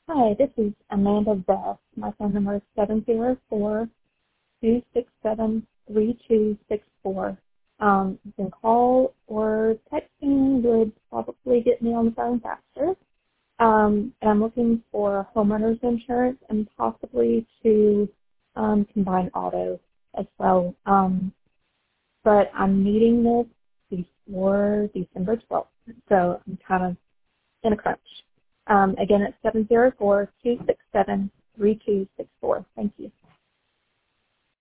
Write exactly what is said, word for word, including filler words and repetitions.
Hi, this is Amanda Beth. My phone number is seven zero four, two six seven, three two six four. Um, you can call or texting would probably get me on the phone faster. Um, and I'm looking for homeowners insurance and possibly to um, combine auto as well. Um, but I'm needing this before December twelfth, so I'm kind of in a crunch. Um, again, it's seven zero four, two six seven, three two six four. Thank you.